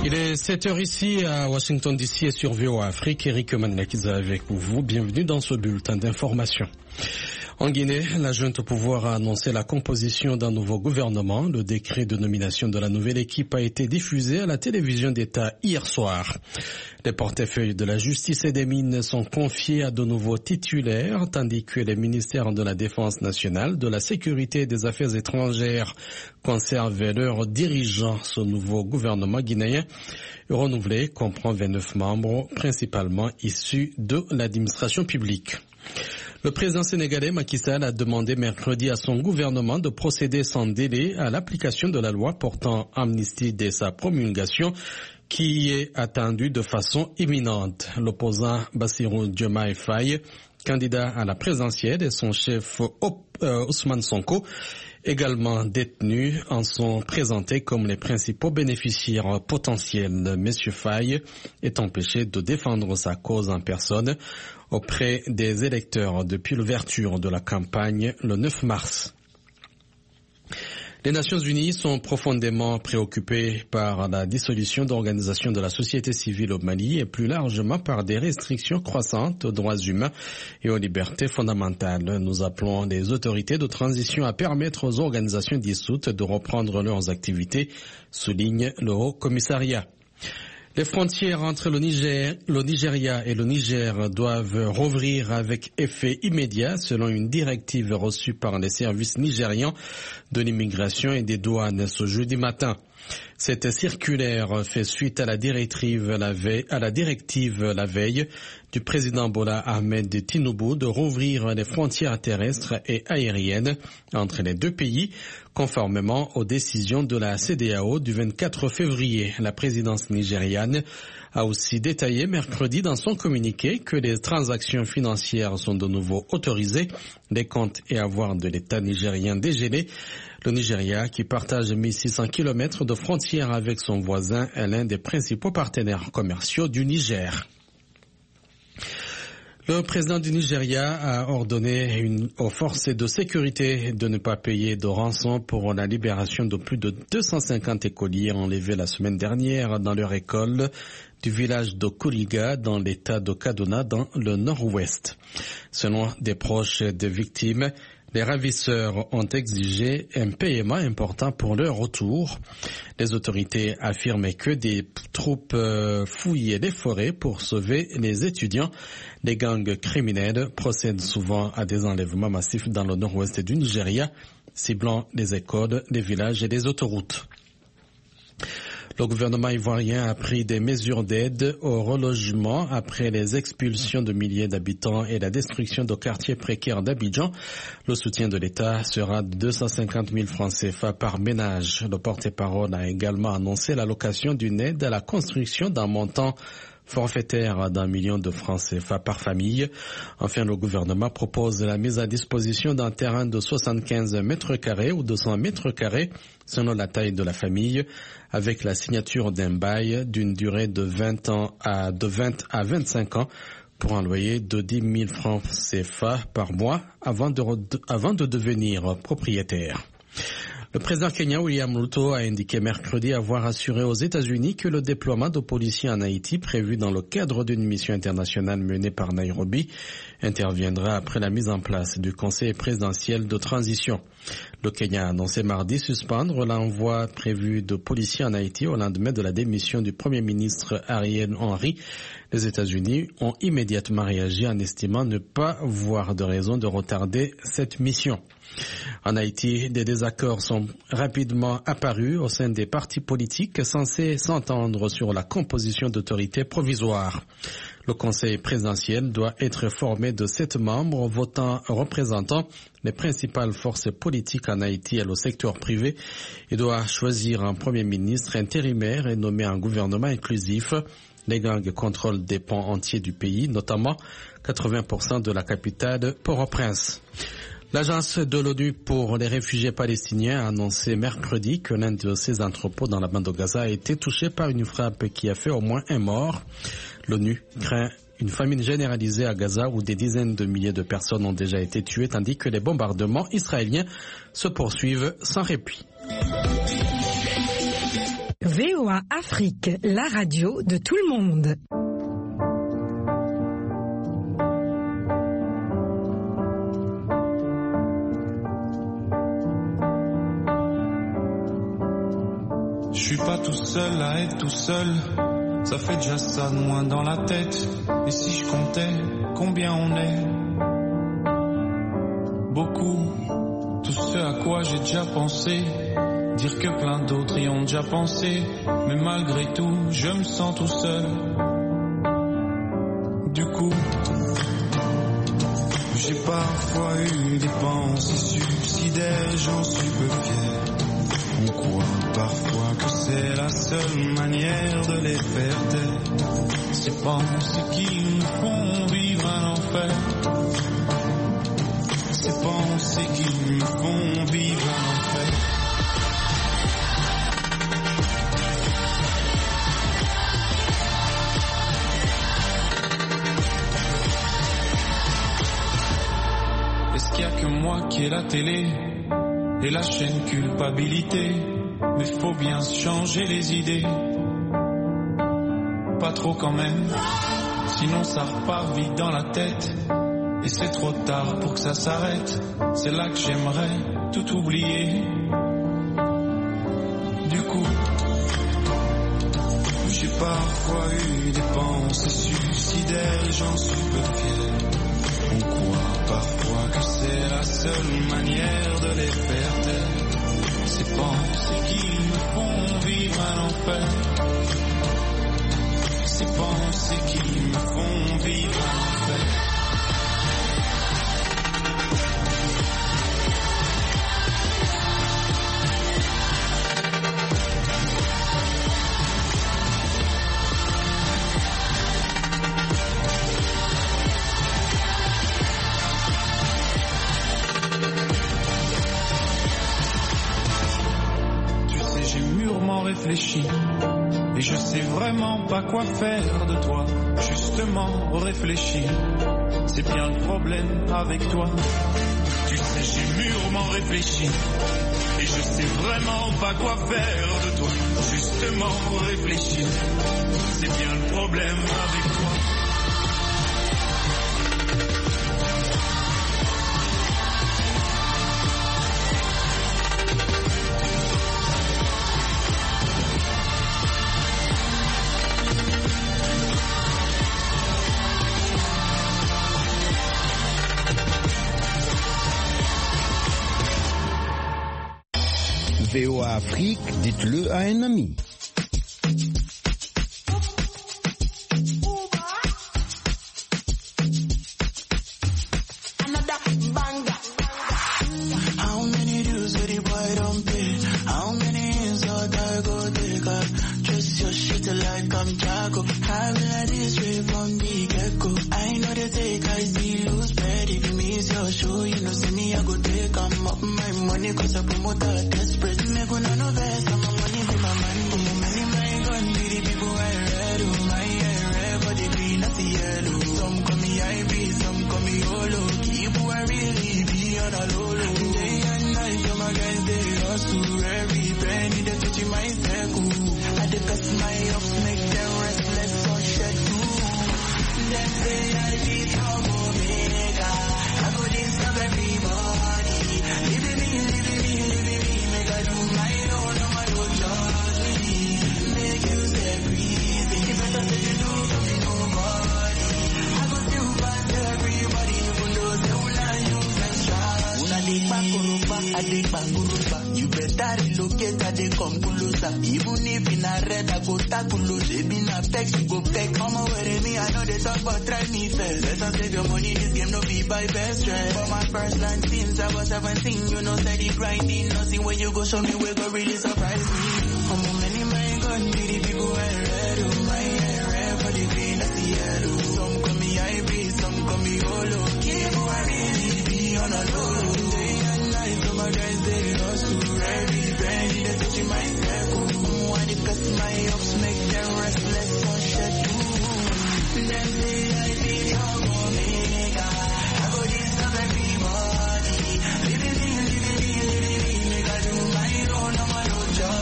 Il est 7h ici à Washington DC et sur VOA Afrique. Eric Manlakiza avec vous. Bienvenue dans ce bulletin d'information. En Guinée, la junte au pouvoir a annoncé la composition d'un nouveau gouvernement. Le décret de nomination de la nouvelle équipe a été diffusé à la télévision d'État hier soir. Les portefeuilles de la justice et des mines sont confiés à de nouveaux titulaires, tandis que les ministères de la Défense nationale, de la sécurité et des affaires étrangères conservent leurs dirigeants. Ce nouveau gouvernement guinéen renouvelé comprend 29 membres, principalement issus de l'administration publique. Le président sénégalais Macky Sall a demandé mercredi à son gouvernement de procéder sans délai à l'application de la loi portant amnistie dès sa promulgation, qui est attendue de façon imminente. L'opposant Bassirou Diomaye Faye, candidat à la présidentielle, et son chef Ousmane Sonko, également détenus, en sont présentés comme les principaux bénéficiaires potentiels. Monsieur Faye est empêché de défendre sa cause en personne auprès des électeurs depuis l'ouverture de la campagne le 9 mars. Les Nations Unies sont profondément préoccupées par la dissolution d'organisations de la société civile au Mali et plus largement par des restrictions croissantes aux droits humains et aux libertés fondamentales. Nous appelons les autorités de transition à permettre aux organisations dissoutes de reprendre leurs activités, souligne le Haut Commissariat. Les frontières entre le Nigeria et le Niger doivent rouvrir avec effet immédiat selon une directive reçue par les services nigérians de l'immigration et des douanes ce jeudi matin. Cette circulaire fait suite à la directive la veille du président Bola Ahmed Tinubu de rouvrir les frontières terrestres et aériennes entre les deux pays, conformément aux décisions de la CEDEAO du 24 février. La présidence nigériane a aussi détaillé mercredi dans son communiqué que les transactions financières sont de nouveau autorisées, les comptes et avoirs de l'État nigérien dégelés. Le Nigeria, qui partage 1600 km de frontières avec son voisin, est l'un des principaux partenaires commerciaux du Niger. Le président du Nigeria a ordonné aux forces de sécurité de ne pas payer de rançon pour la libération de plus de 250 écoliers enlevés la semaine dernière dans leur école du village de Kuriga dans l'état de Kaduna dans le nord-ouest. Selon des proches des victimes, les ravisseurs ont exigé un paiement important pour leur retour. Les autorités affirment que des troupes fouillaient les forêts pour sauver les étudiants. Les gangs criminels procèdent souvent à des enlèvements massifs dans le nord-ouest du Nigeria, ciblant les écoles, les villages et les autoroutes. Le gouvernement ivoirien a pris des mesures d'aide au relogement après les expulsions de milliers d'habitants et la destruction de quartiers précaires d'Abidjan. Le soutien de l'État sera de 250 000 francs CFA par ménage. Le porte-parole a également annoncé l'allocation d'une aide à la construction d'un montant forfaitaire d'1 million de francs CFA par famille. Enfin, le gouvernement propose la mise à disposition d'un terrain de 75 mètres carrés ou 200 mètres carrés selon la taille de la famille, avec la signature d'un bail d'une durée de 20 à 25 ans pour un loyer de 10 000 francs CFA par mois avant de devenir propriétaire. Le président kenyan William Ruto a indiqué mercredi avoir assuré aux États-Unis que le déploiement de policiers en Haïti prévu dans le cadre d'une mission internationale menée par Nairobi interviendra après la mise en place du Conseil présidentiel de transition. Le Kenya a annoncé mardi suspendre l'envoi prévu de policiers en Haïti au lendemain de la démission du Premier ministre Ariel Henry. Les États-Unis ont immédiatement réagi en estimant ne pas voir de raison de retarder cette mission. En Haïti, des désaccords sont rapidement apparus au sein des partis politiques censés s'entendre sur la composition d'autorités provisoires. Le Conseil présidentiel doit être formé de 7 membres représentant les principales forces politiques en Haïti et le secteur privé et doit choisir un Premier ministre intérimaire et nommer un gouvernement inclusif. Les gangs contrôlent des pans entiers du pays, notamment 80% de la capitale Port-au-Prince. L'agence de l'ONU pour les réfugiés palestiniens a annoncé mercredi que l'un de ses entrepôts dans la bande de Gaza a été touché par une frappe qui a fait au moins un mort. L'ONU craint une famine généralisée à Gaza où des dizaines de milliers de personnes ont déjà été tuées tandis que les bombardements israéliens se poursuivent sans répit. VOA Afrique, la radio de tout le monde. Je suis pas tout seul à être tout seul, ça fait déjà ça de moins dans la tête. Et si je comptais combien on est? Beaucoup, tout ce à quoi j'ai déjà pensé. Dire que plein d'autres y ont déjà pensé, mais malgré tout, je me sens tout seul. Du coup, j'ai parfois eu des pensées suicidaires, j'en suis peu fier. On croit parfois que c'est la seule manière de les faire taire. Ces pensées qui nous font vivre un enfer. Ces pensées qui nous font vivre un enfer. Est-ce qu'il y a que moi qui ai la télé et la chaîne culpabilité? Mais faut bien se changer les idées. Pas trop quand même, sinon ça repart vite dans la tête. Et c'est trop tard pour que ça s'arrête. C'est là que j'aimerais tout oublier. Du coup, j'ai parfois eu des pensées suicidaires et j'en suis peu fier. On croit parfois que c'est la seule manière de les faire taire. Ces pensées qui nous font vivre un enfer. Ces pensées qui nous font vivre un enfer. Réfléchi, et je sais vraiment pas quoi faire de toi. Justement, réfléchis, c'est bien le problème avec toi. Tu sais, j'ai mûrement réfléchi, et je sais vraiment pas quoi faire de toi. Justement, réfléchis, c'est bien le problème avec toi. VOA Afrique, dites-le à un ami. How many dues with the boy don't pay? How many insult I go take up? Just your shit like I'm Jago. I've been like this way from the get-go. I know they take, I see lose bad. If you miss your show, you know, see me, I go take up my money, cause I promote a desperate. Me gonna know best, I'm a money be my money. Money, my gun, be the people I read. Oh, my hair red, but the green, not the yellow. Some call me IB, some call me Olo. People I really be on a low low. Day and night, so my guys, they hustle. Every penny, they touching my circle. I dey cuss my ups, make them restless, so shed too. Them say I be trouble maker. I go disturb everybody. Living me, make I do my own, no man don't judge me. Make you stay breathing. If I don't say you do, don't be nobody. I go still pass everybody, even though they will not use extra. Una dey bangurupa, I dey bangurupa. You better relocate, I dey come closer. Even if in a red, I go tackle. They be na peck, you go peck. Come over with me, I know they talk, but try me first. Better save your money, this game no be by best friend. For my first line since I was 17, you know steady grinding. Nothing when you go show me, we go really surprise me. How many my gun, be the people I